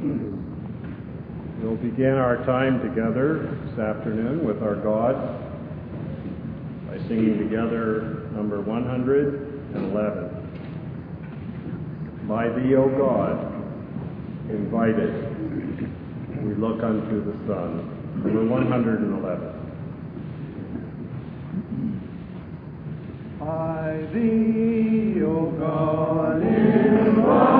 We'll begin our time together this afternoon with our God by singing together number 111. By thee, O God, invited, we look unto the sun. Number 111. By thee, O God, invited.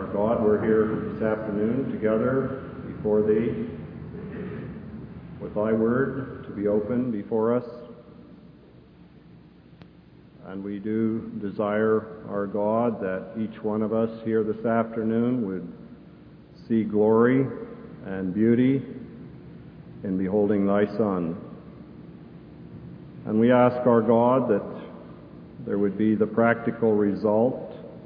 God, we're here this afternoon together before Thee, with Thy Word to be open before us. And we do desire, our God, that each one of us here this afternoon would see glory and beauty in beholding Thy Son. And we ask, our God, that there would be the practical result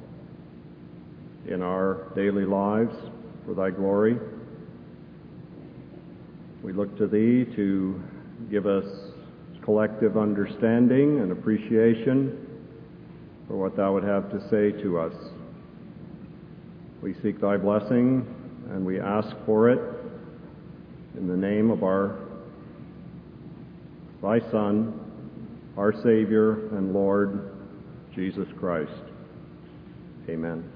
in our daily lives for Thy glory. We look to Thee to give us collective understanding and appreciation for what Thou would have to say to us. We seek Thy blessing and we ask for it in the name of Thy Son, our Savior and Lord, Jesus Christ. Amen.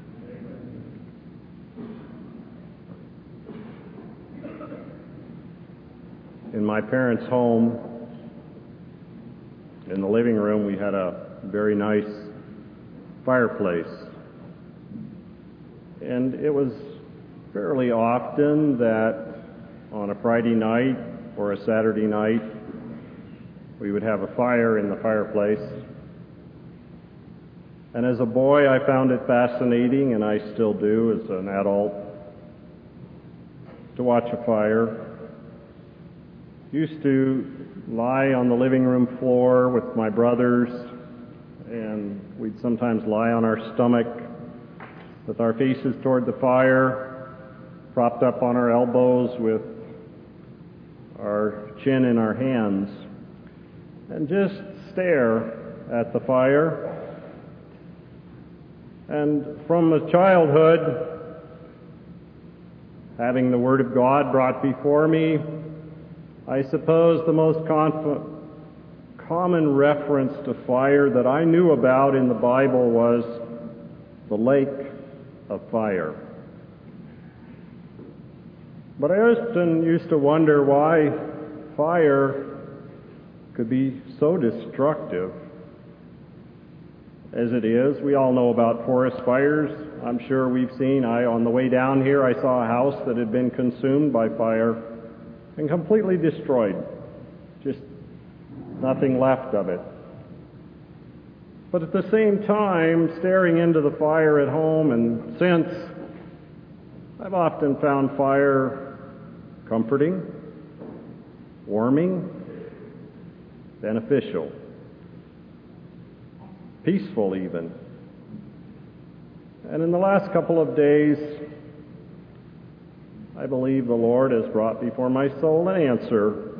In my parents' home, in the living room, we had a very nice fireplace. And it was fairly often that on a Friday night or a Saturday night, we would have a fire in the fireplace. And as a boy, I found it fascinating, and I still do as an adult, to watch a fire. Used to lie on the living room floor with my brothers, and we'd sometimes lie on our stomach with our faces toward the fire, propped up on our elbows with our chin in our hands, and just stare at the fire. And from a childhood, having the Word of God brought before me, I suppose the most common reference to fire that I knew about in the Bible was the lake of fire. But I often used to wonder why fire could be so destructive as it is. We all know about forest fires. I'm sure we've seen. On the way down here, I saw a house that had been consumed by fire and completely destroyed. Just nothing left of it. But at the same time, staring into the fire at home, and since, I've often found fire comforting, warming, beneficial, peaceful even. And in the last couple of days, I believe the Lord has brought before my soul an answer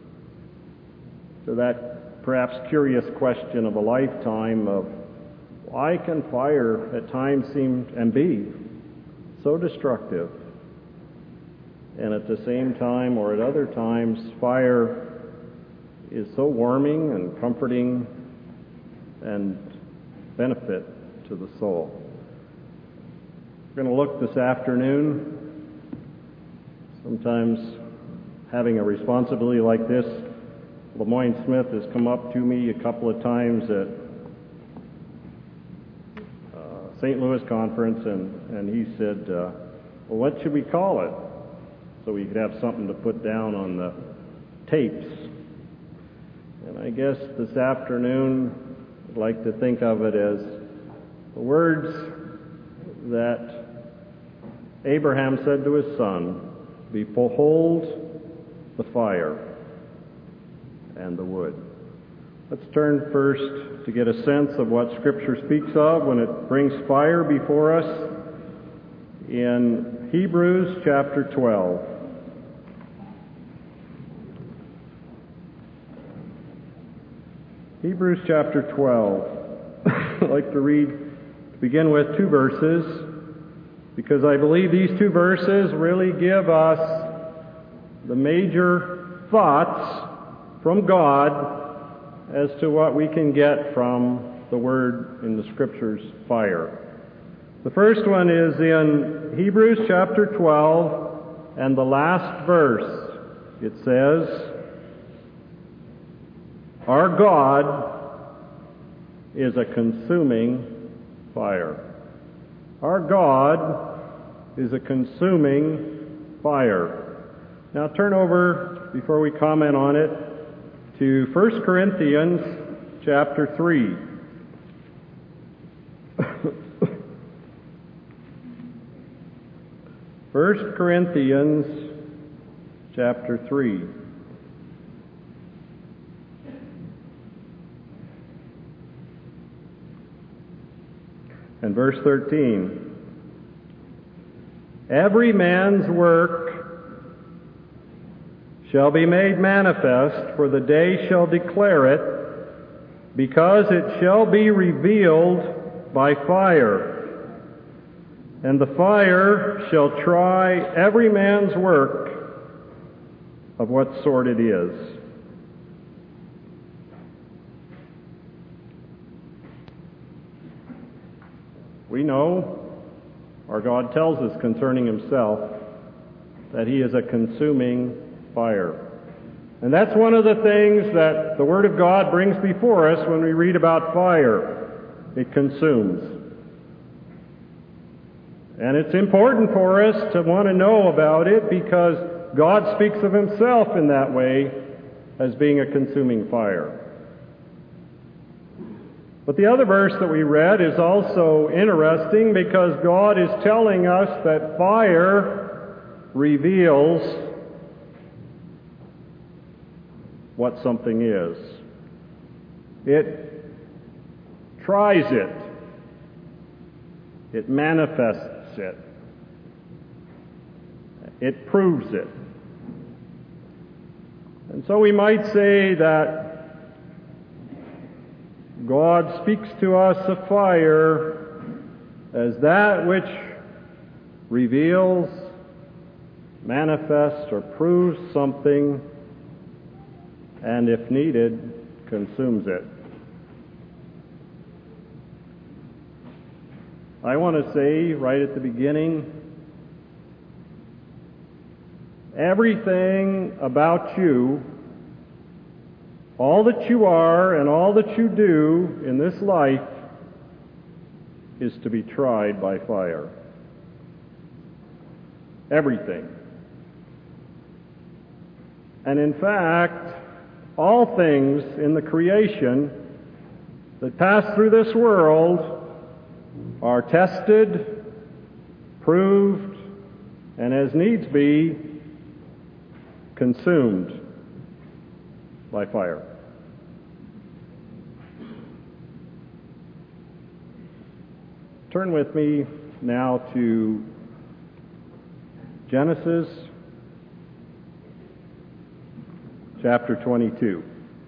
to that perhaps curious question of a lifetime of why can fire at times seem and be so destructive, and at the same time or at other times fire is so warming and comforting and benefit to the soul. We're going to look this afternoon. Sometimes having a responsibility like this, Lemoyne Smith has come up to me a couple of times at St. Louis conference, and he said, well, what should we call it? So we could have something to put down on the tapes. And I guess this afternoon, I'd like to think of it as the words that Abraham said to his son, behold the fire and the wood. Let's turn first to get a sense of what Scripture speaks of when it brings fire before us in Hebrews chapter 12. Hebrews chapter 12. I'd like to begin with two verses, because I believe these two verses really give us the major thoughts from God as to what we can get from the Word in the Scriptures, fire. The first one is in Hebrews chapter 12 and the last verse. It says, our God is a consuming fire. Our God is a consuming fire. Now turn over, before we comment on it, to 1 Corinthians chapter 3. 1 Corinthians chapter 3. And verse 13. Every man's work shall be made manifest, for the day shall declare it, because it shall be revealed by fire. And the fire shall try every man's work of what sort it is. We know, our God tells us concerning himself, that he is a consuming fire. And that's one of the things that the Word of God brings before us when we read about fire. It consumes. And it's important for us to want to know about it because God speaks of himself in that way as being a consuming fire. But the other verse that we read is also interesting because God is telling us that fire reveals what something is. It tries it. It manifests it. It proves it. And so we might say that God speaks to us of fire as that which reveals, manifests, or proves something, and if needed, consumes it. I want to say right at the beginning, everything about you, all that you are and all that you do in this life is to be tried by fire. Everything. And in fact, all things in the creation that pass through this world are tested, proved, and as needs be, consumed by fire. Turn with me now to Genesis chapter 22.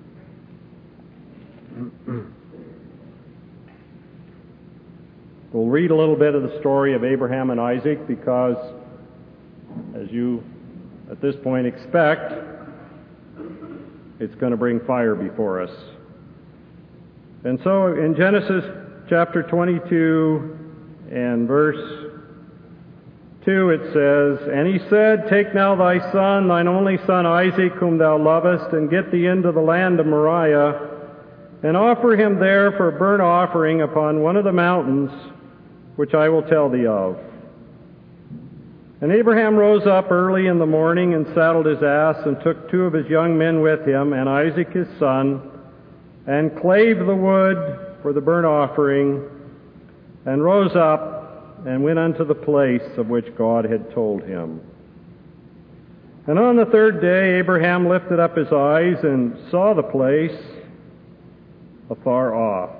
We'll read a little bit of the story of Abraham and Isaac because, as you at this point expect, it's going to bring fire before us. And so in Genesis chapter 22 and verse 2 it says, And he said, Take now thy son, thine only son Isaac, whom thou lovest, and get thee into the land of Moriah, and offer him there for a burnt offering upon one of the mountains, which I will tell thee of. And Abraham rose up early in the morning and saddled his ass and took 2 of his young men with him and Isaac his son and clave the wood for the burnt offering and rose up and went unto the place of which God had told him. And on the 3rd day Abraham lifted up his eyes and saw the place afar off.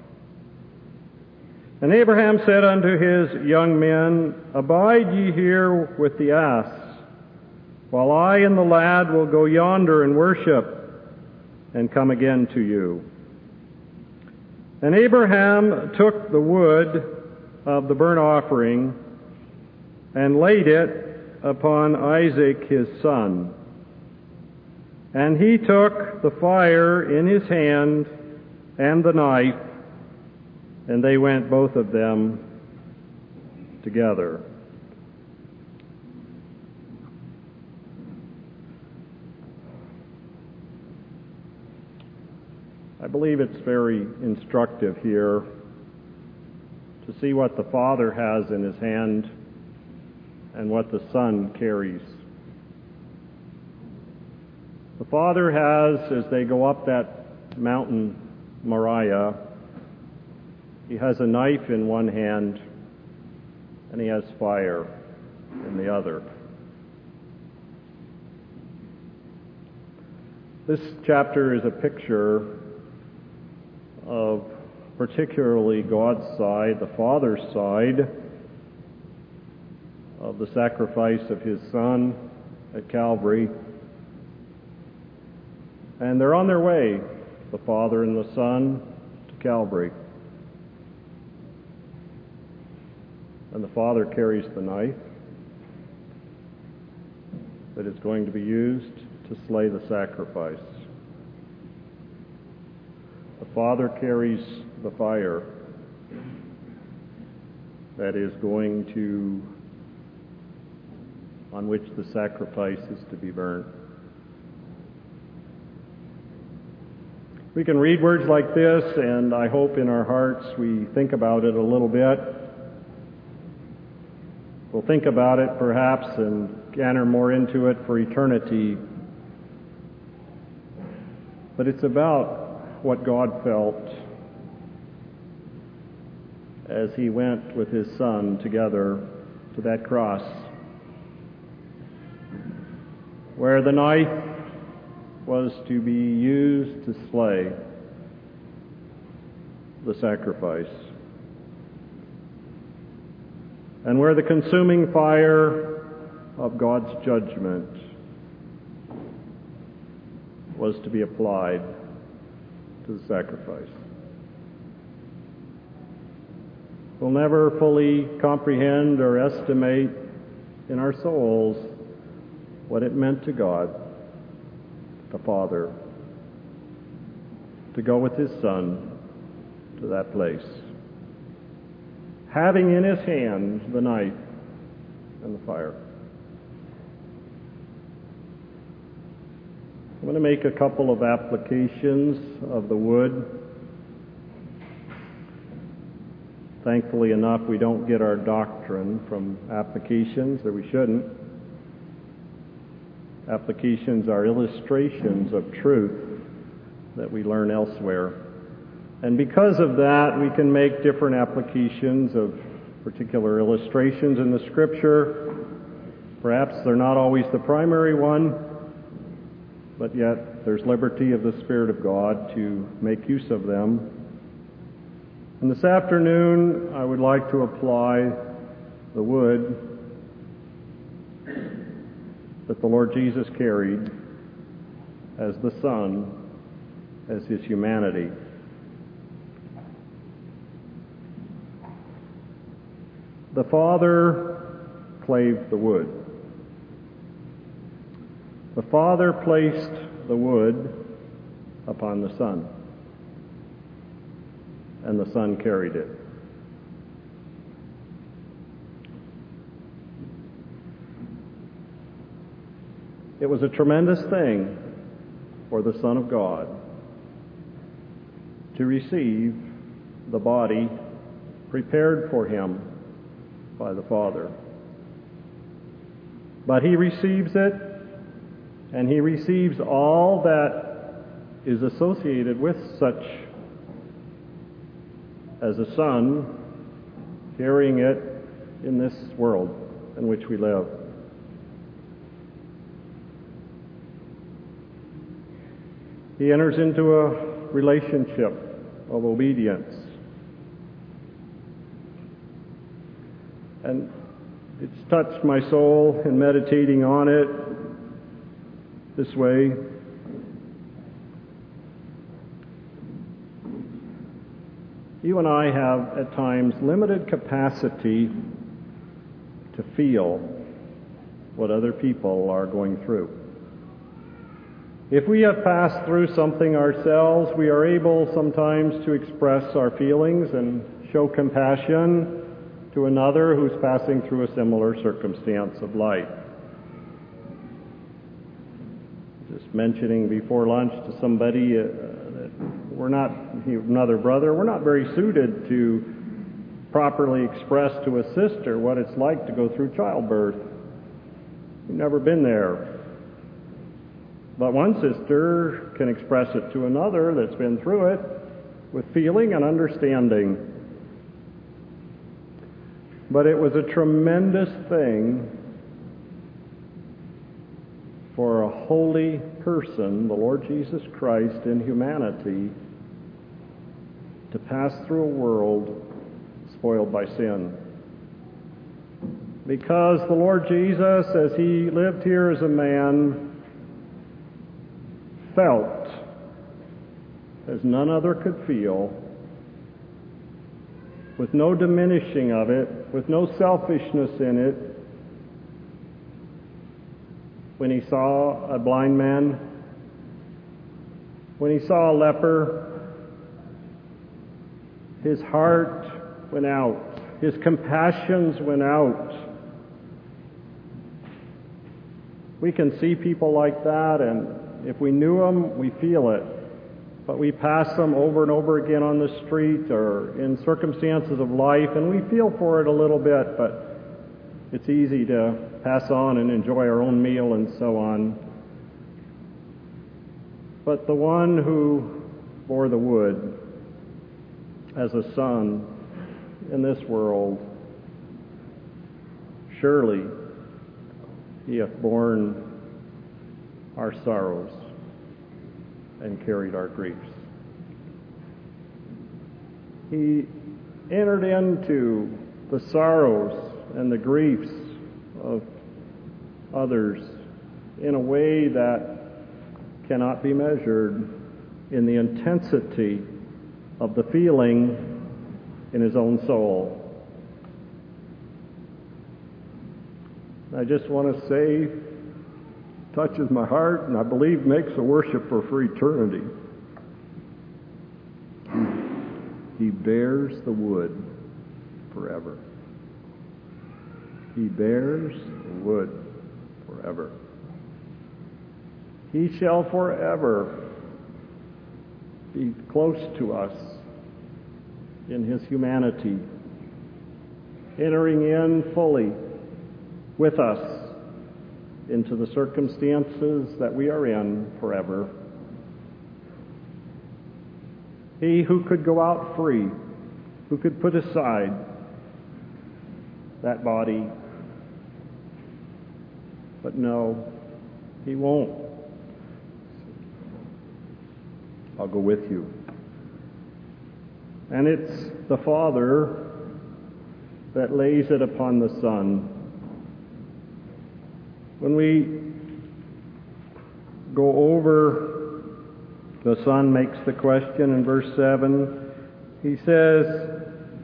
And Abraham said unto his young men, Abide ye here with the ass, while I and the lad will go yonder and worship, and come again to you. And Abraham took the wood of the burnt offering, and laid it upon Isaac his son. And he took the fire in his hand, and the knife, and they went both of them together. I believe it's very instructive here to see what the Father has in his hand and what the Son carries. The Father has, as they go up that mountain Moriah, he has a knife in one hand and he has fire in the other. This chapter is a picture of particularly God's side, the Father's side, of the sacrifice of his Son at Calvary. And they're on their way, the Father and the Son, to Calvary. And the Father carries the knife that is going to be used to slay the sacrifice. The Father carries the fire that is going to, on which the sacrifice is to be burnt. We can read words like this, and I hope in our hearts we think about it a little bit. We'll think about it perhaps and enter more into it for eternity. But it's about what God felt as he went with his Son together to that cross, where the knife was to be used to slay the sacrifice, and where the consuming fire of God's judgment was to be applied to the sacrifice. We'll never fully comprehend or estimate in our souls what it meant to God, the Father, to go with his Son to that place, having in his hand the knife and the fire. I'm going to make a couple of applications of the wood. Thankfully enough, we don't get our doctrine from applications, or we shouldn't. Applications are illustrations of truth that we learn elsewhere. And because of that, we can make different applications of particular illustrations in the Scripture. Perhaps they're not always the primary one, but yet there's liberty of the Spirit of God to make use of them. And this afternoon, I would like to apply the wood that the Lord Jesus carried as the Son, as his humanity. The Father clave the wood. The Father placed the wood upon the Son, and the Son carried it. It was a tremendous thing for the Son of God to receive the body prepared for him by the Father. But he receives it, and he receives all that is associated with such as a son carrying it in this world in which we live. He enters into a relationship of obedience. And it's touched my soul in meditating on it this way. You and I have at times limited capacity to feel what other people are going through. If we have passed through something ourselves, we are able sometimes to express our feelings and show compassion to another who's passing through a similar circumstance of life. Just mentioning before lunch to somebody that we're not, another brother, we're not very suited to properly express to a sister what it's like to go through childbirth. You've never been there. But one sister can express it to another that's been through it with feeling and understanding. But it was a tremendous thing for a holy person, the Lord Jesus Christ in humanity, to pass through a world spoiled by sin. Because the Lord Jesus, as he lived here as a man, felt as none other could feel, with no diminishing of it, with no selfishness in it, when he saw a blind man, when he saw a leper, his heart went out, his compassions went out. We can see people like that, and if we knew them, we feel it. But we pass them over and over again on the street or in circumstances of life, and we feel for it a little bit, but it's easy to pass on and enjoy our own meal and so on. But the one who bore the wood as a son in this world, surely he hath borne our sorrows and carried our griefs. He entered into the sorrows and the griefs of others in a way that cannot be measured in the intensity of the feeling in his own soul. I just want to say, touches my heart, and I believe makes a worshiper for eternity. He bears the wood forever. He bears the wood forever. He shall forever be close to us in his humanity, entering in fully with us into the circumstances that we are in forever. He who could go out free, who could put aside that body, but no, he won't. I'll go with you. And it's the Father that lays it upon the Son. When we go over, the Son makes the question in verse 7. He says,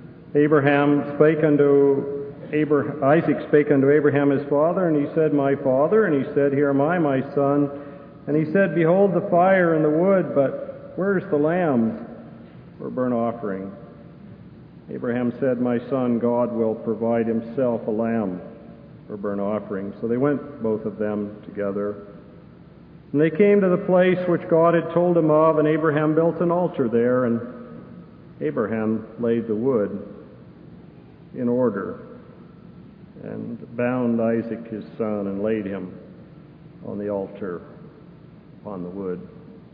Isaac spake unto Abraham his father, and he said, My father. And he said, Here am I, my son. And he said, Behold the fire and the wood, but where's the lamb for a burnt offering? Abraham said, My son, God will provide himself a lamb for burnt offering. So they went, both of them, together. And they came to the place which God had told him of, and Abraham built an altar there, and Abraham laid the wood in order, and bound Isaac his son, and laid him on the altar upon the wood.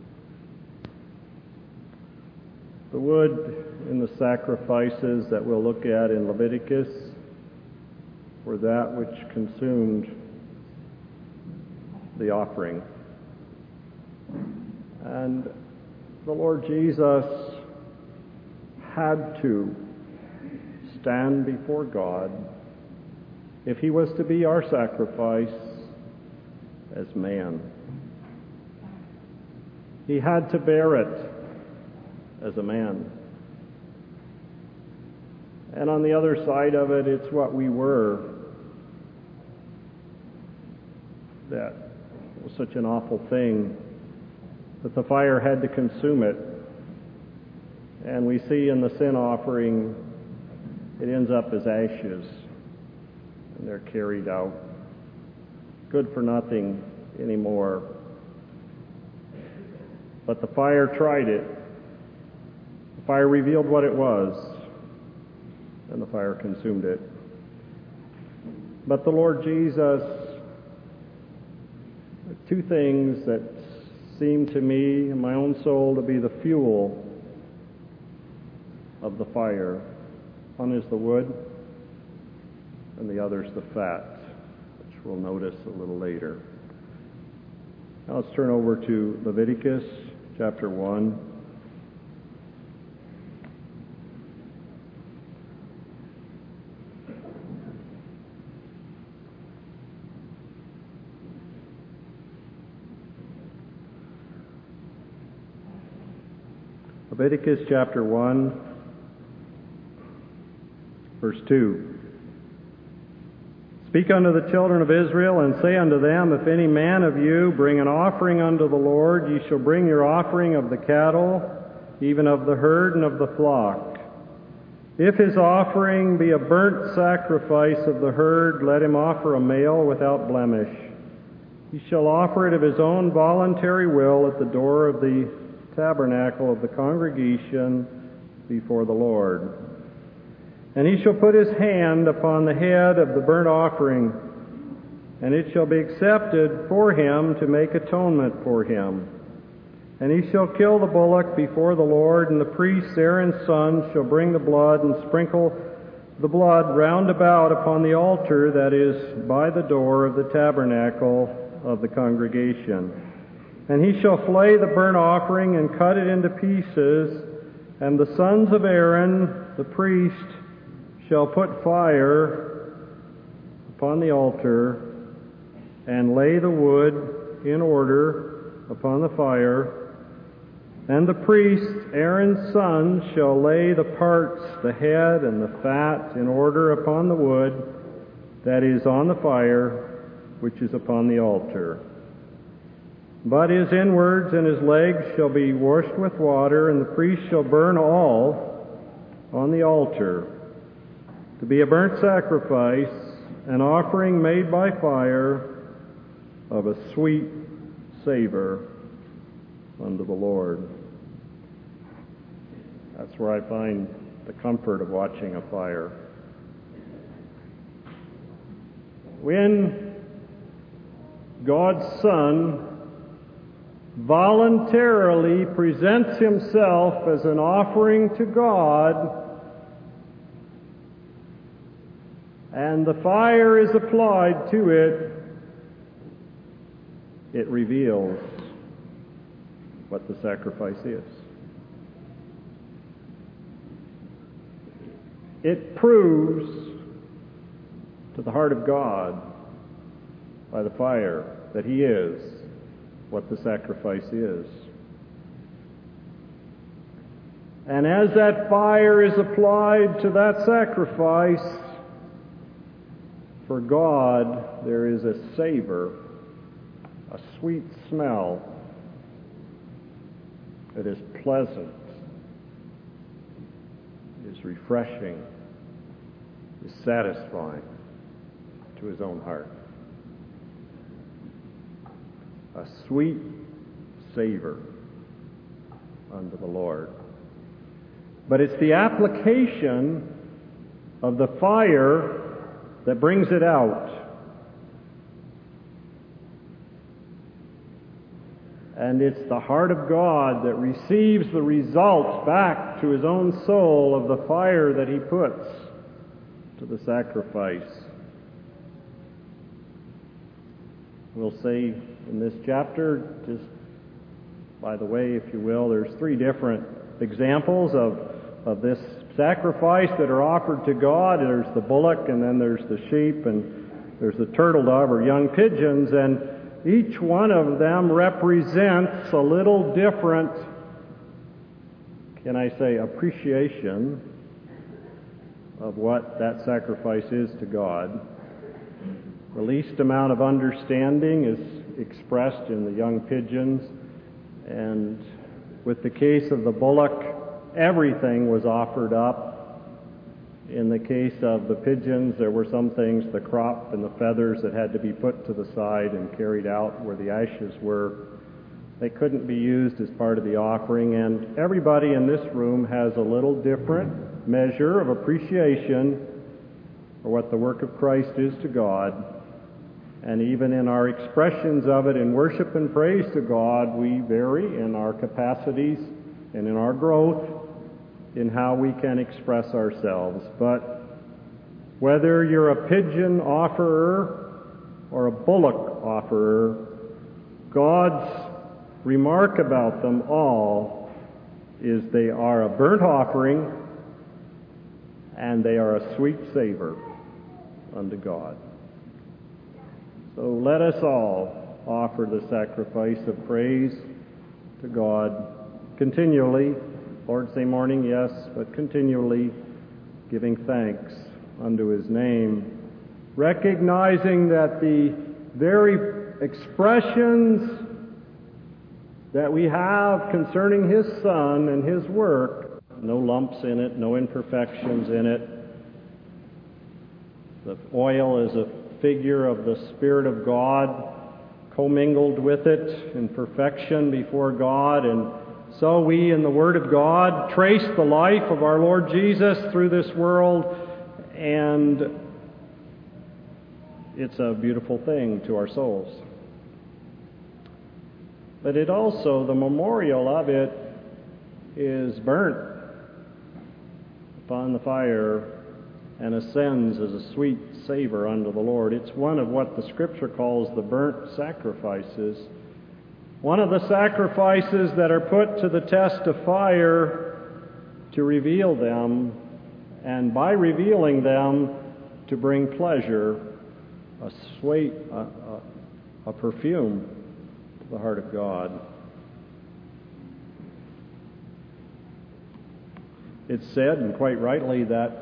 The wood in the sacrifices that we'll look at in Leviticus were that which consumed the offering. And the Lord Jesus had to stand before God if he was to be our sacrifice as man. He had to bear it as a man. And on the other side of it, it's what we were that was such an awful thing that the fire had to consume it. And we see in the sin offering, it ends up as ashes, and they're carried out. Good for nothing anymore. But the fire tried it. The fire revealed what it was. and the fire consumed it. But the Lord Jesus, two things that seem to me in my own soul to be the fuel of the fire. One is the wood, and the other is the fat, which we'll notice a little later. Now let's turn over to Leviticus chapter 1. Leviticus chapter 1, verse 2. Speak unto the children of Israel, and say unto them, if any man of you bring an offering unto the Lord, ye shall bring your offering of the cattle, even of the herd and of the flock. If his offering be a burnt sacrifice of the herd, let him offer a male without blemish. He shall offer it of his own voluntary will at the door of the tabernacle of the congregation before the Lord. And he shall put his hand upon the head of the burnt offering, and it shall be accepted for him to make atonement for him. And he shall kill the bullock before the Lord, and the priest Aaron's son shall bring the blood and sprinkle the blood round about upon the altar that is by the door of the tabernacle of the congregation. And he shall flay the burnt offering and cut it into pieces, and the sons of Aaron, the priest, shall put fire upon the altar and lay the wood in order upon the fire. And the priest, Aaron's son, shall lay the parts, the head and the fat, in order upon the wood that is on the fire, which is upon the altar. But his inwards and his legs shall be washed with water, and the priest shall burn all on the altar, to be a burnt sacrifice, an offering made by fire of a sweet savor unto the Lord. That's where I find the comfort of watching a fire. When God's Son voluntarily presents himself as an offering to God, and the fire is applied to it, it reveals what the sacrifice is. It proves to the heart of God by the fire that he is what the sacrifice is. And as that fire is applied to that sacrifice, for God there is a savor, a sweet smell that is pleasant, is refreshing, is satisfying to his own heart. A sweet savor unto the Lord. But it's the application of the fire that brings it out. And it's the heart of God that receives the results back to his own soul of the fire that he puts to the sacrifice. We'll say in this chapter, just by the way, if you will, there's three different examples of this sacrifice that are offered to God. There's the bullock, and then there's the sheep, and there's the turtle dove or young pigeons, and each one of them represents a little different, can I say, appreciation of what that sacrifice is to God. The least amount of understanding is expressed in the young pigeons, and with the case of the bullock, everything was offered up. In the case of the pigeons, there were some things, the crop and the feathers, that had to be put to the side and carried out where the ashes were. They couldn't be used as part of the offering, and everybody in this room has a little different measure of appreciation for what the work of Christ is to God. And even in our expressions of it in worship and praise to God, we vary in our capacities and in our growth in how we can express ourselves. But whether you're a pigeon offerer or a bullock offerer, God's remark about them all is they are a burnt offering and they are a sweet savor unto God. So let us all offer the sacrifice of praise to God continually, Lord's Day morning, yes, but continually giving thanks unto His name, recognizing that the very expressions that we have concerning His Son and His work, no lumps in it, no imperfections in it. The oil is a figure of the Spirit of God commingled with it in perfection before God, and so we in the Word of God trace the life of our Lord Jesus through this world, and it's a beautiful thing to our souls. But it also, the memorial of it is burnt upon the fire and ascends as a sweet savor unto the Lord. It's one of what the Scripture calls the burnt sacrifices. One of the sacrifices that are put to the test of fire to reveal them, and by revealing them, to bring pleasure, a perfume to the heart of God. It's said, and quite rightly, that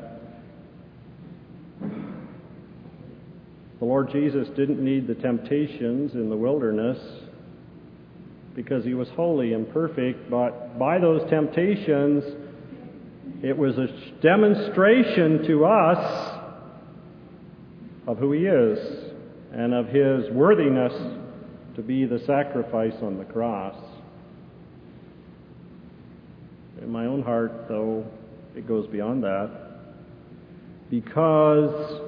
the Lord Jesus didn't need the temptations in the wilderness because He was holy and perfect, but by those temptations, it was a demonstration to us of who He is and of His worthiness to be the sacrifice on the cross. In my own heart, though, it goes beyond that, because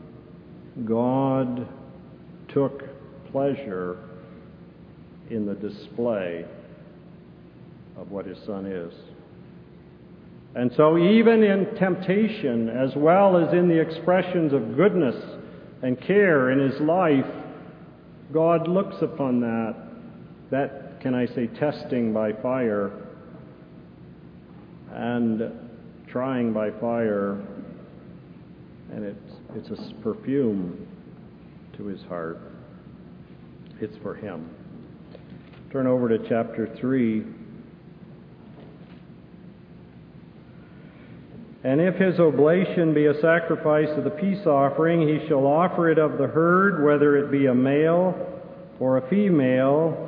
God took pleasure in the display of what His Son is. And so even in temptation, as well as in the expressions of goodness and care in His life, God looks upon that, can I say, testing by fire and trying by fire, and it's a perfume to His heart. It's for Him. Turn over to chapter 3. And if his oblation be a sacrifice of the peace offering, he shall offer it of the herd, whether it be a male or a female.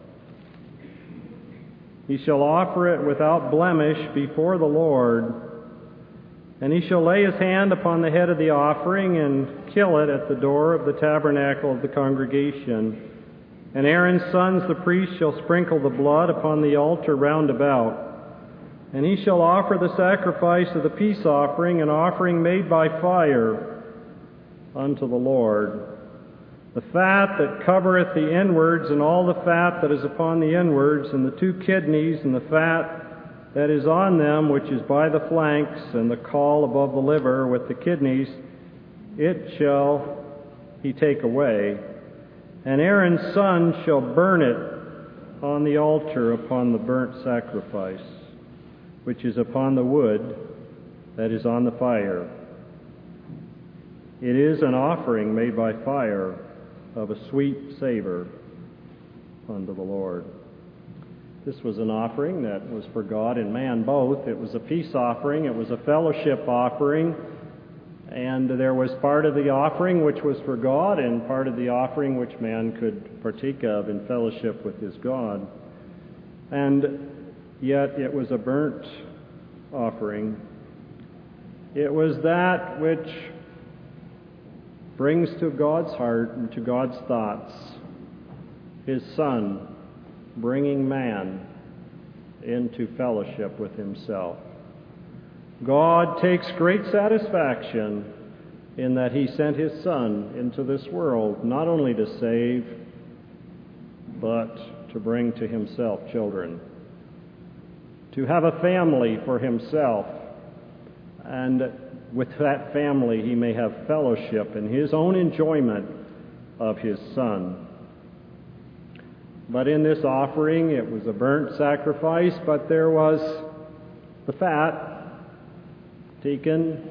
He shall offer it without blemish before the Lord. And he shall lay his hand upon the head of the offering and kill it at the door of the tabernacle of the congregation. And Aaron's sons, the priests, shall sprinkle the blood upon the altar round about. And he shall offer the sacrifice of the peace offering, an offering made by fire unto the Lord. The fat that covereth the inwards, and all the fat that is upon the inwards, and the 2 kidneys, and the fat that is on them, which is by the flanks, and the caul above the liver with the kidneys, it shall he take away. And Aaron's son shall burn it on the altar upon the burnt sacrifice, which is upon the wood that is on the fire. It is an offering made by fire of a sweet savor unto the Lord. This was an offering that was for God and man both. It was a peace offering. It was a fellowship offering. And there was part of the offering which was for God and part of the offering which man could partake of in fellowship with his God. And yet it was a burnt offering. It was that which brings to God's heart and to God's thoughts His Son bringing man into fellowship with Himself. God takes great satisfaction in that He sent His Son into this world, not only to save, but to bring to Himself children, to have a family for Himself, and with that family He may have fellowship in His own enjoyment of His Son. But in this offering, it was a burnt sacrifice, but there was the fat taken.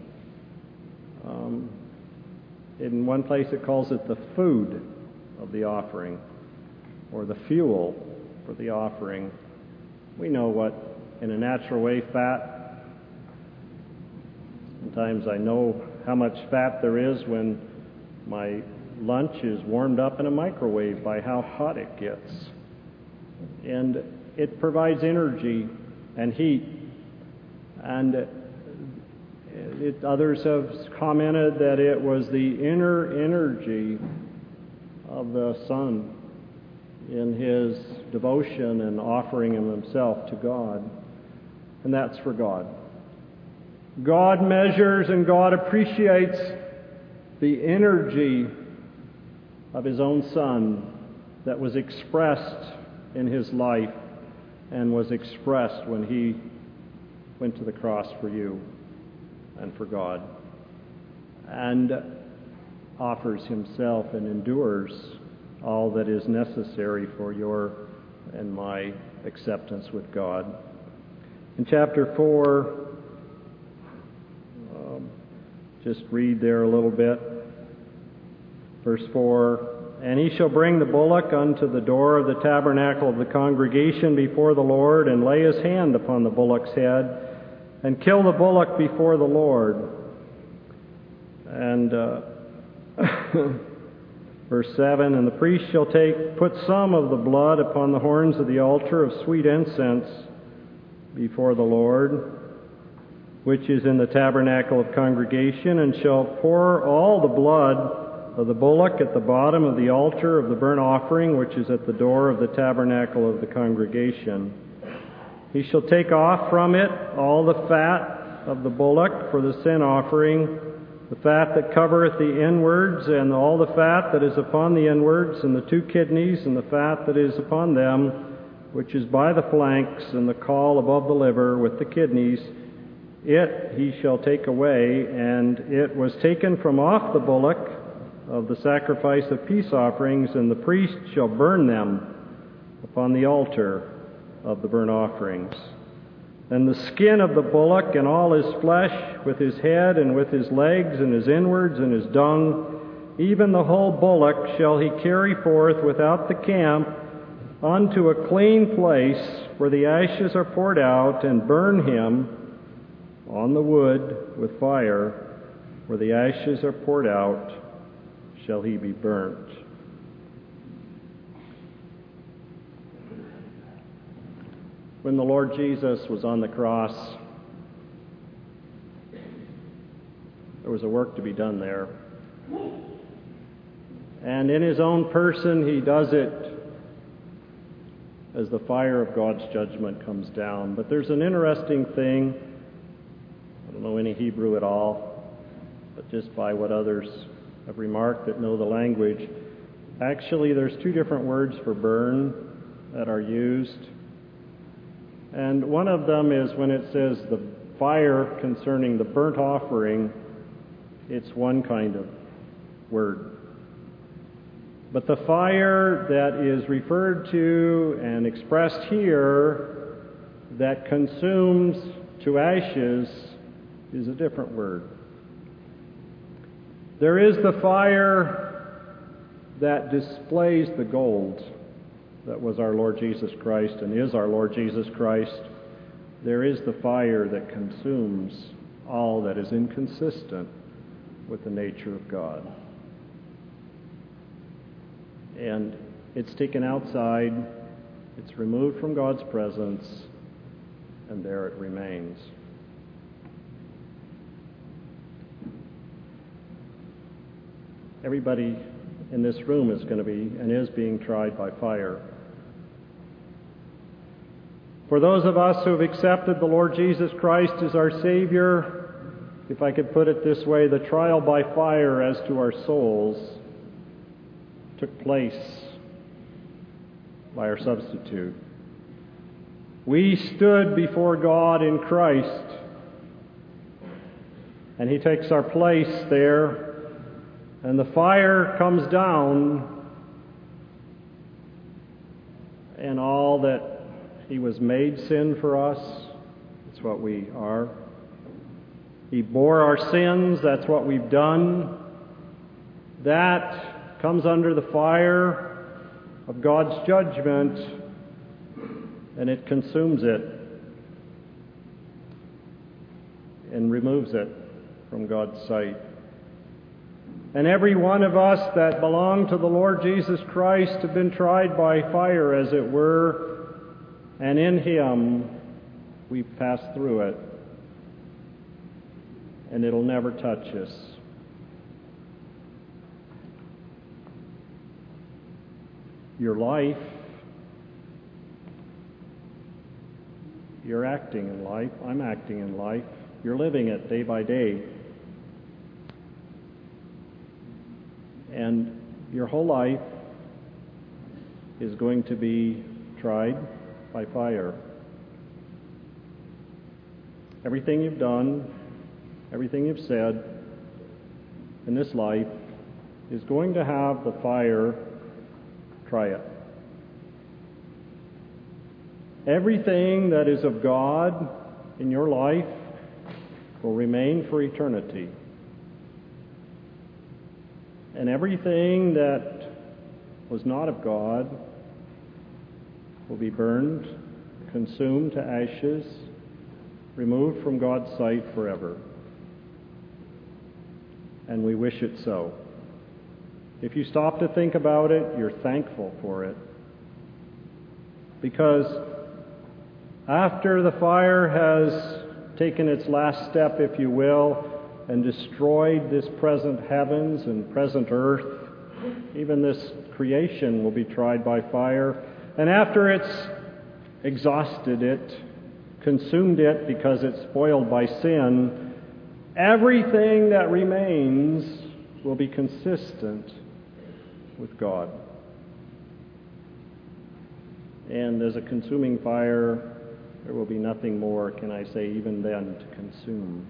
In one place it calls it the food of the offering, or the fuel for the offering. We know what, in a natural way, fat. Sometimes I know how much fat there is when my lunch is warmed up in a microwave by how hot it gets. And it provides energy and heat. And others have commented that it was the inner energy of the Son in His devotion and offering of Himself to God. And that's for God. God measures and God appreciates the energy of His own Son that was expressed in His life and was expressed when He went to the cross for you and for God, and offers Himself and endures all that is necessary for your and my acceptance with God. In chapter 4, just read there a little bit. Verse 4, "And he shall bring the bullock unto the door of the tabernacle of the congregation before the Lord, and lay his hand upon the bullock's head, and kill the bullock before the Lord." And verse 7, "And the priest shall put some of the blood upon the horns of the altar of sweet incense before the Lord, which is in the tabernacle of congregation, and shall pour all the blood of the bullock at the bottom of the altar of the burnt offering, which is at the door of the tabernacle of the congregation. He shall take off from it all the fat of the bullock for the sin offering, the fat that covereth the inwards, and all the fat that is upon the inwards, and the 2 kidneys, and the fat that is upon them, which is by the flanks, and the caul above the liver with the kidneys. It he shall take away, and it was taken from off the bullock of the sacrifice of peace offerings, and the priest shall burn them upon the altar of the burnt offerings. And the skin of the bullock and all his flesh, with his head and with his legs and his inwards and his dung, even the whole bullock shall he carry forth without the camp unto a clean place where the ashes are poured out, and burn him on the wood with fire. Where the ashes are poured out shall he be burnt." When the Lord Jesus was on the cross, there was a work to be done there. And in His own person, He does it as the fire of God's judgment comes down. But there's an interesting thing. I don't know any Hebrew at all, but just by what others have remarked that know the language, actually there's 2 different words for burn that are used. And one of them is when it says the fire concerning the burnt offering, it's one kind of word. But the fire that is referred to and expressed here that consumes to ashes is a different word. There is the fire that displays the gold that was our Lord Jesus Christ and is our Lord Jesus Christ. There is the fire that consumes all that is inconsistent with the nature of God. And it's taken outside, it's removed from God's presence, and there it remains. Everybody in this room is going to be and is being tried by fire. For those of us who have accepted the Lord Jesus Christ as our Savior, if I could put it this way, the trial by fire as to our souls took place by our substitute. We stood before God in Christ, and He takes our place there, and the fire comes down, and all that He was made sin for us, that's what we are. He bore our sins, that's what we've done. That comes under the fire of God's judgment, and it consumes it and removes it from God's sight. And every one of us that belong to the Lord Jesus Christ have been tried by fire, as it were, and in Him we've passed through it, and it'll never touch us. Your life, you're acting in life, I'm acting in life, you're living it day by day. And your whole life is going to be tried by fire. Everything you've done, everything you've said in this life is going to have the fire try it. Everything that is of God in your life will remain for eternity. And everything that was not of God will be burned, consumed to ashes, removed from God's sight forever. And we wish it so. If you stop to think about it, you're thankful for it. Because after the fire has taken its last step, if you will, and destroyed this present heavens and present earth, even this creation will be tried by fire. And after it's exhausted it, consumed it because it's spoiled by sin, everything that remains will be consistent with God. And as a consuming fire, there will be nothing more, can I say, even then to consume.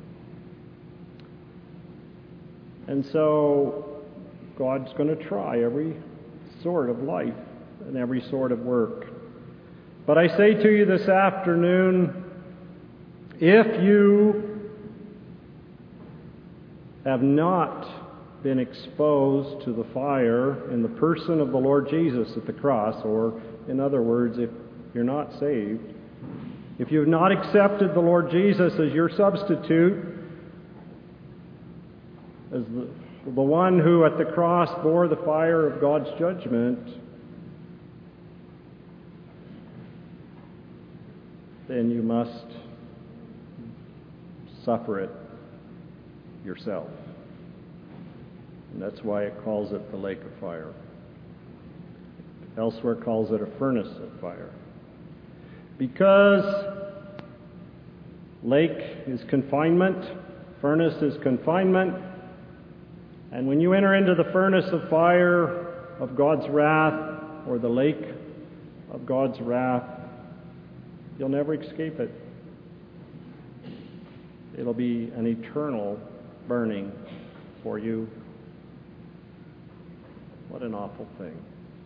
And so God's going to try every sort of life and every sort of work. But I say to you this afternoon, if you have not been exposed to the fire in the person of the Lord Jesus at the cross, or in other words, if you're not saved, if you've not accepted the Lord Jesus as your substitute, as the one who at the cross bore the fire of God's judgment, then you must suffer it yourself. And that's why it calls it the lake of fire. Elsewhere it calls it a furnace of fire. Because lake is confinement, furnace is confinement, and when you enter into the furnace of fire of God's wrath, or the lake of God's wrath, you'll never escape it. It'll be an eternal burning for you. What an awful thing.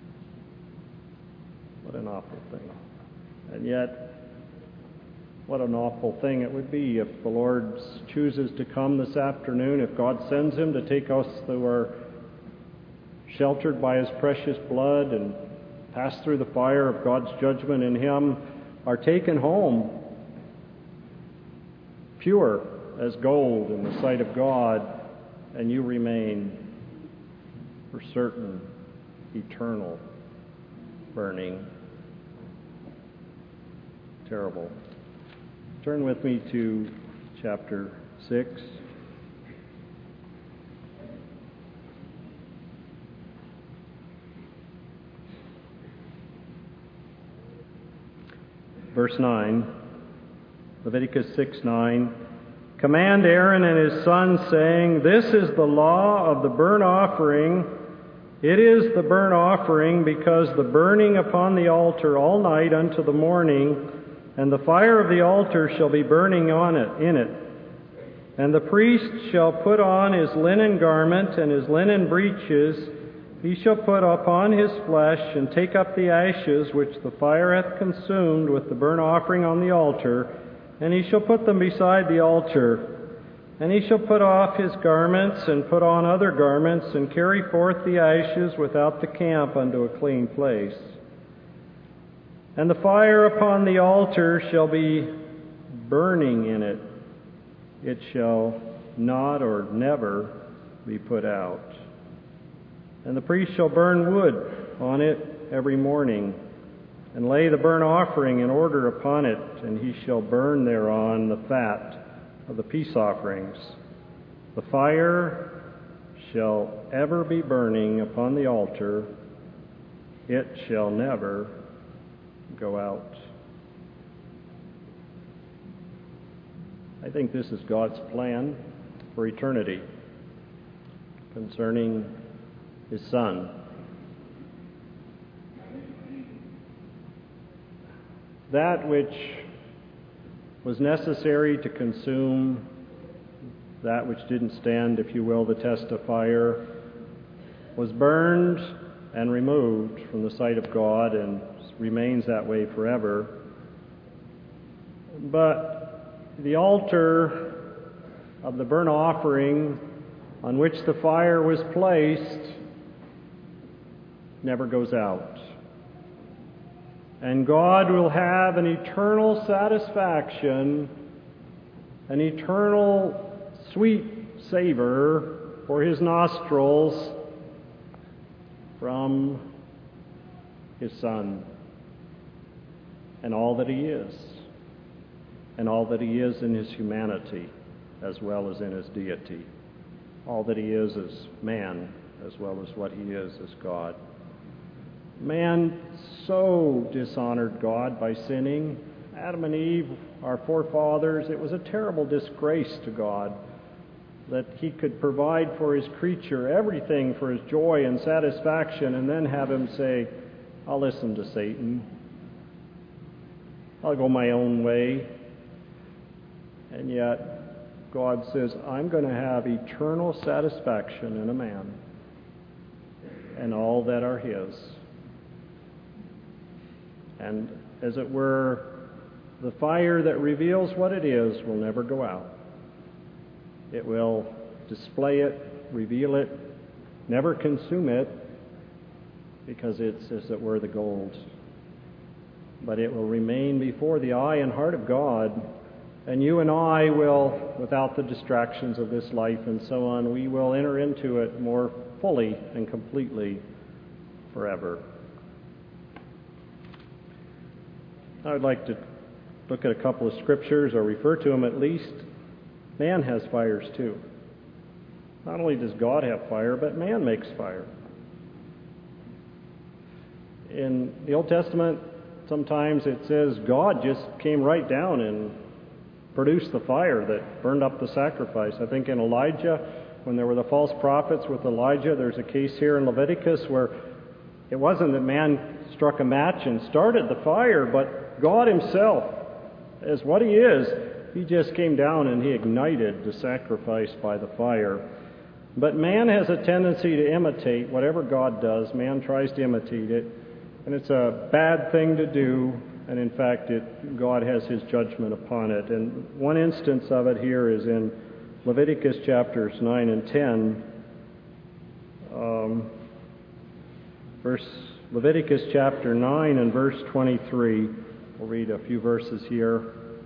What an awful thing. And yet, what an awful thing it would be if the Lord chooses to come this afternoon, if God sends Him to take us who are sheltered by His precious blood and pass through the fire of God's judgment in Him, are taken home pure as gold in the sight of God, and you remain for certain eternal burning. Terrible. Turn with me to chapter 6. verse 9, Leviticus 6:9. Command Aaron and his sons, saying, This is the law of the burnt offering. It is the burnt offering, because the burning upon the altar all night unto the morning, and the fire of the altar shall be burning in it. And the priest shall put on his linen garment and his linen breeches. He shall put upon his flesh, and take up the ashes which the fire hath consumed with the burnt offering on the altar, and he shall put them beside the altar. And he shall put off his garments, and put on other garments, and carry forth the ashes without the camp unto a clean place. And the fire upon the altar shall be burning in it. It shall not or never be put out. And the priest shall burn wood on it every morning, and lay the burnt offering in order upon it, and he shall burn thereon the fat of the peace offerings. The fire shall ever be burning upon the altar. It shall never go out. I think this is God's plan for eternity concerning His Son. That which was necessary to consume that which didn't stand, if you will, the test of fire, was burned and removed from the sight of God and remains that way forever. But the altar of the burnt offering on which the fire was placed never goes out. And God will have an eternal satisfaction, an eternal sweet savor for His nostrils from His Son and all that He is, and all that He is in His humanity as well as in His deity, all that He is as man as well as what He is as God. Man so dishonored God by sinning. Adam and Eve, our forefathers, it was a terrible disgrace to God that He could provide for His creature everything for his joy and satisfaction, and then have him say, I'll listen to Satan. I'll go my own way. And yet, God says, I'm going to have eternal satisfaction in a man and all that are his. And as it were, the fire that reveals what it is will never go out. It will display it, reveal it, never consume it, because it's, as it were, the gold. But it will remain before the eye and heart of God, and you and I will, without the distractions of this life and so on, we will enter into it more fully and completely forever. I would like to look at a couple of scriptures, or refer to them at least. Man has fires too. Not only does God have fire, but man makes fire. In the Old Testament, sometimes it says God just came right down and produced the fire that burned up the sacrifice. I think in Elijah, when there were the false prophets with Elijah, there's a case here in Leviticus where it wasn't that man struck a match and started the fire, but God Himself, as what He is, He just came down and He ignited the sacrifice by the fire. But man has a tendency to imitate whatever God does. Man tries to imitate it, and it's a bad thing to do, and in fact God has His judgment upon it. And one instance of it here is in Leviticus chapters 9 and 10. Leviticus chapter 9 and verse 23. We'll read a few verses here.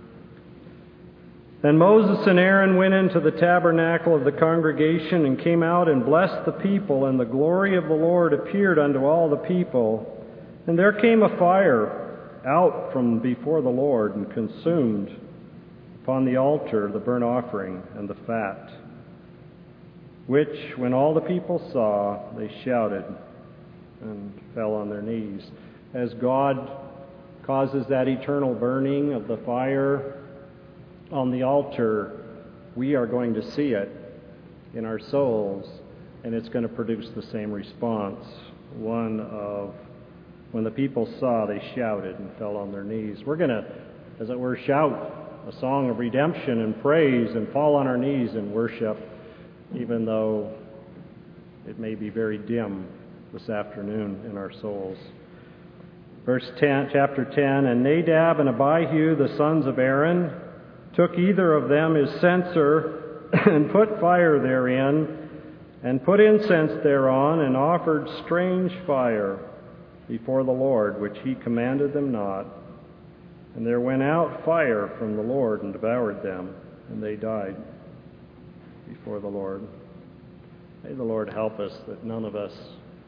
Then Moses and Aaron went into the tabernacle of the congregation and came out and blessed the people, and the glory of the Lord appeared unto all the people. And there came a fire out from before the Lord and consumed upon the altar the burnt offering and the fat, which when all the people saw, they shouted and fell on their knees. As God causes that eternal burning of the fire on the altar, we are going to see it in our souls, and it's going to produce the same response. One of, when the people saw, they shouted and fell on their knees. We're going to, as it were, shout a song of redemption and praise and fall on our knees and worship, even though it may be very dim this afternoon in our souls. Verse 10, chapter 10, and Nadab and Abihu, the sons of Aaron, took either of them his censer and put fire therein, and put incense thereon, and offered strange fire before the Lord, which he commanded them not. And there went out fire from the Lord and devoured them, and they died before the Lord. May the Lord help us that none of us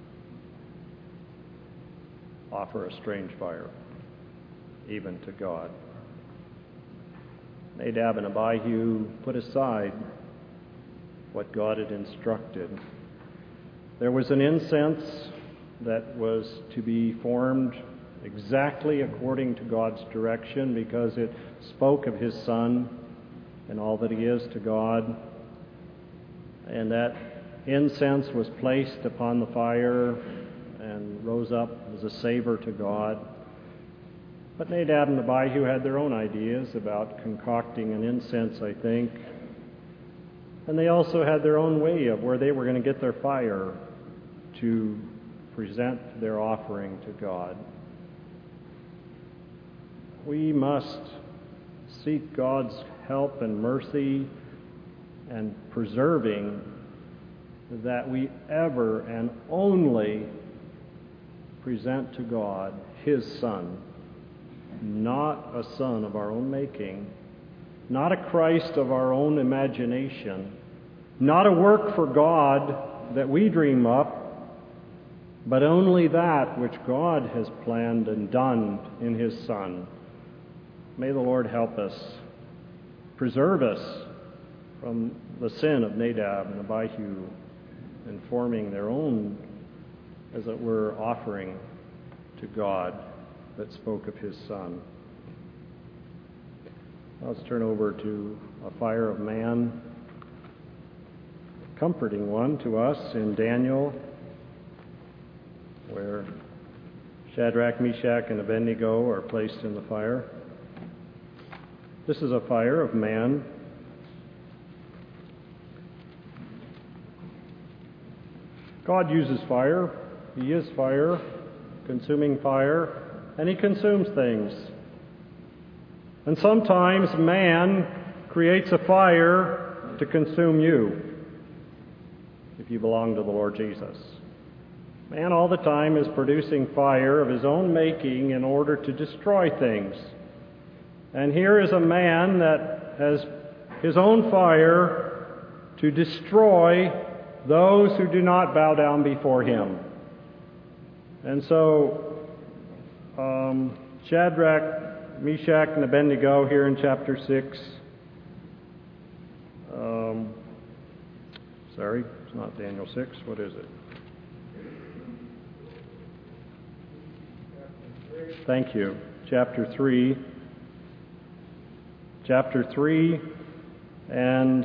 offer a strange fire, even to God. Nadab and Abihu put aside what God had instructed. There was an incense that was to be formed exactly according to God's direction, because it spoke of His Son and all that He is to God. And that incense was placed upon the fire and rose up as a savor to God. But Nadab and Abihu had their own ideas about concocting an incense, I think. And they also had their own way of where they were going to get their fire to present their offering to God. We must seek God's help and mercy and preserving that we ever and only present to God His Son, not a son of our own making, not a Christ of our own imagination, not a work for God that we dream up, but only that which God has planned and done in His Son. May the Lord help us, preserve us from the sin of Nadab and Abihu in forming their own, as it were, offering to God that spoke of His Son. Let's turn over to a fire of man, a comforting one to us in Daniel, where Shadrach, Meshach, and Abednego are placed in the fire. This is a fire of man. God uses fire. He is fire, consuming fire, and He consumes things. And sometimes man creates a fire to consume you, if you belong to the Lord Jesus. Man all the time is producing fire of his own making in order to destroy things. And here is a man that has his own fire to destroy those who do not bow down before him. And so, Shadrach, Meshach, and Abednego here in chapter 6. Sorry, it's not Daniel 6. What is it? Thank you. Chapter 3. Chapter 3, and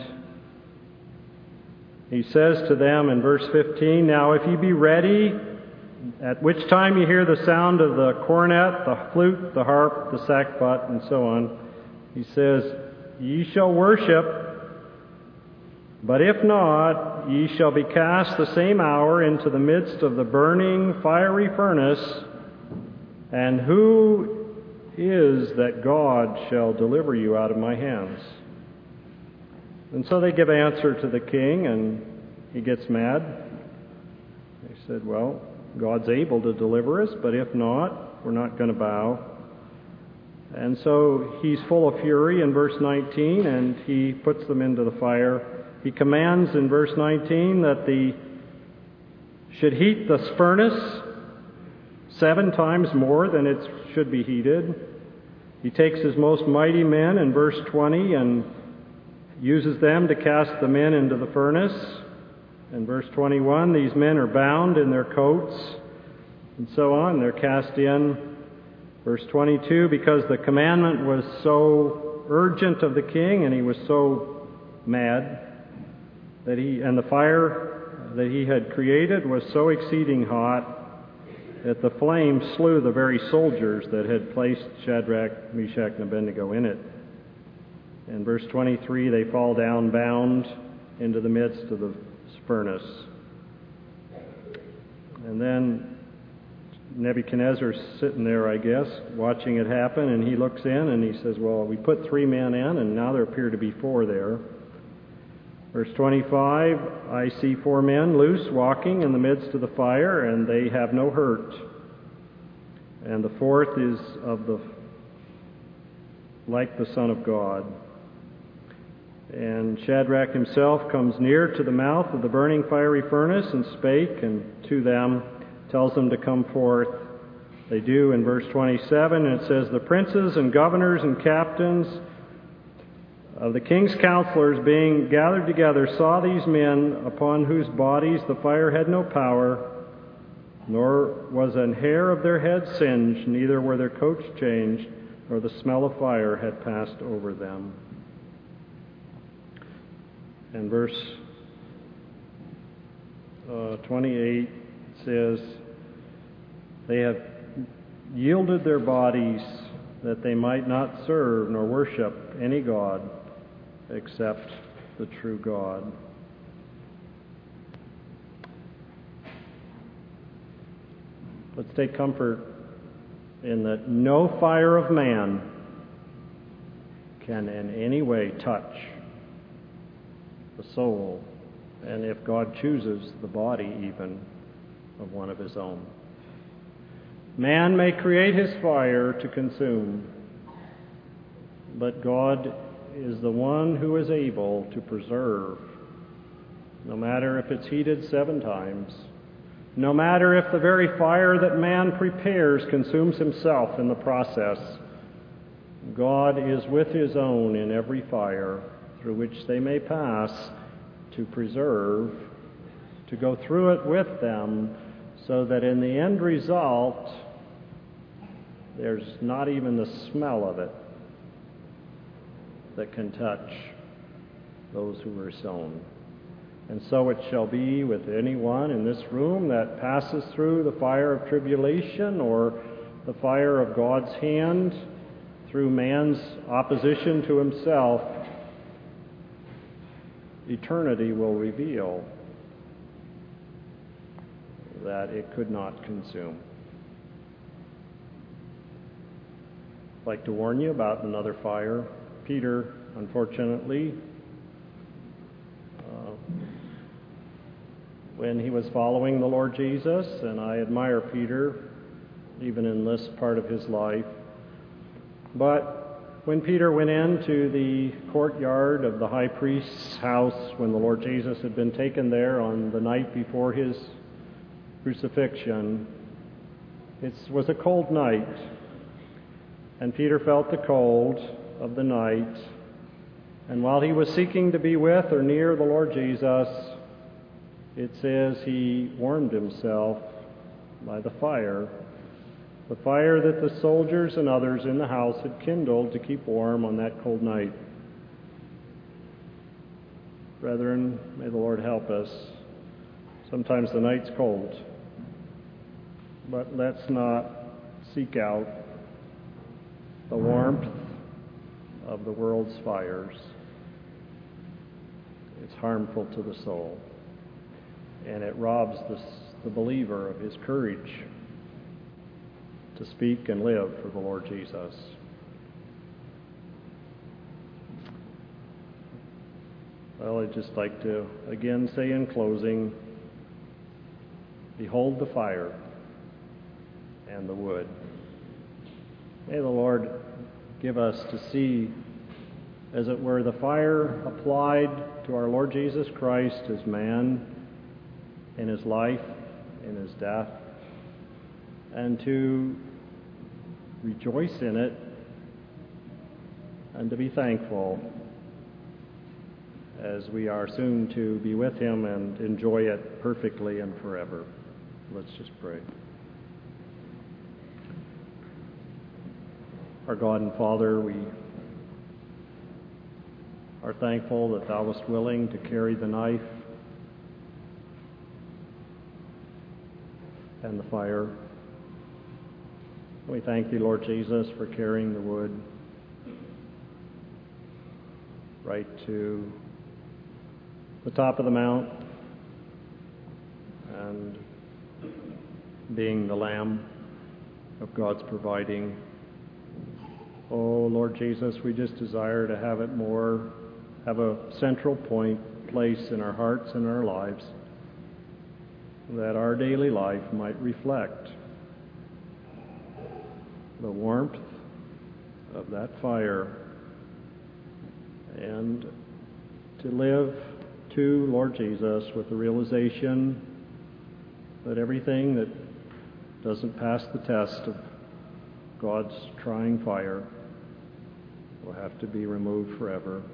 he says to them in verse 15, "Now if ye be ready, at which time you hear the sound of the cornet, the flute, the harp, the sackbut," and so on, he says, "Ye shall worship, but if not, ye shall be cast the same hour into the midst of the burning fiery furnace, and who is that God shall deliver you out of my hands?" And so they give answer to the king, and he gets mad. They said, "Well, God's able to deliver us, but if not, we're not going to bow." And so he's full of fury in verse 19, and he puts them into the fire. He commands in verse 19 that they should heat the furnace 7 times more than it should be heated. He takes his most mighty men in verse 20 and uses them to cast the men into the furnace. In verse 21, these men are bound in their coats and so on. They're cast in Verse 22, because the commandment was so urgent of the king, and he was so mad, and the fire that he had created was so exceeding hot, that the flame slew the very soldiers that had placed Shadrach, Meshach, and Abednego in it. In verse 23, they fall down bound into the midst of the furnace. And then Nebuchadnezzar's sitting there, I guess, watching it happen, and he looks in and he says, well, we put 3 men in, and now there appear to be 4 there. Verse 25, I see 4 men loose, walking in the midst of the fire, and they have no hurt. And the 4th is like the Son of God. And Shadrach himself comes near to the mouth of the burning fiery furnace and spake, and to them tells them to come forth. They do in verse 27, and it says, the princes and governors and captains of the king's counselors being gathered together saw these men upon whose bodies the fire had no power, nor was an hair of their head singed, neither were their coats changed, nor the smell of fire had passed over them. And verse 28 says, they have yielded their bodies that they might not serve nor worship any god except the true God. Let's take comfort in that no fire of man can in any way touch the soul, and if God chooses, the body even of one of his own. Man may create his fire to consume, but God is the one who is able to preserve, no matter if it's heated 7 times, no matter if the very fire that man prepares consumes himself in the process. God is with his own in every fire through which they may pass, to preserve, to go through it with them, so that in the end result, there's not even the smell of it that can touch those who are sown. And so it shall be with anyone in this room that passes through the fire of tribulation or the fire of God's hand through man's opposition to himself. Eternity will reveal that it could not consume. I'd like to warn you about another fire. Peter, unfortunately, when he was following the Lord Jesus, and I admire Peter even in this part of his life, but when Peter went into the courtyard of the high priest's house when the Lord Jesus had been taken there on the night before his crucifixion, it was a cold night, and Peter felt the cold of the night, and while he was seeking to be with or near the Lord Jesus, it says he warmed himself by the fire that the soldiers and others in the house had kindled to keep warm on that cold night. Brethren, may the Lord help us. Sometimes the night's cold, but let's not seek out the warmth of the world's fires. It's harmful to the soul, and it robs the believer of his courage to speak and live for the Lord Jesus. Well, I'd just like to again say in closing, behold the fire and the wood. May the Lord give us to see, as it were, the fire applied to our Lord Jesus Christ as man in his life, in his death, and to rejoice in it and to be thankful as we are soon to be with him and enjoy it perfectly and forever. Let's just pray. Our God and Father, we are thankful that Thou wast willing to carry the knife and the fire. We thank Thee, Lord Jesus, for carrying the wood right to the top of the mount and being the Lamb of God's providing. Oh, Lord Jesus, we just desire to have a central place in our hearts and our lives, that our daily life might reflect the warmth of that fire, and to live too, Lord Jesus, with the realization that everything that doesn't pass the test of God's trying fire will have to be removed forever.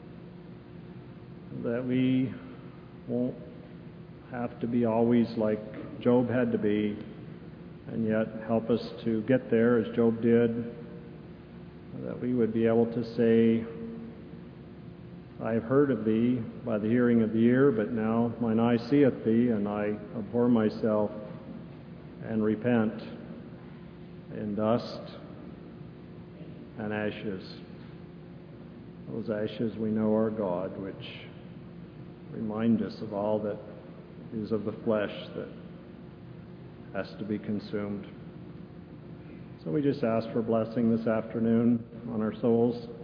That we won't have to be always like Job had to be, and yet help us to get there as Job did. That we would be able to say, I have heard of Thee by the hearing of the ear, but now mine eye seeth Thee, and I abhor myself and repent in dust and ashes. Those ashes we know are God, which remind us of all that is of the flesh that has to be consumed. So we just ask for blessing this afternoon on our souls.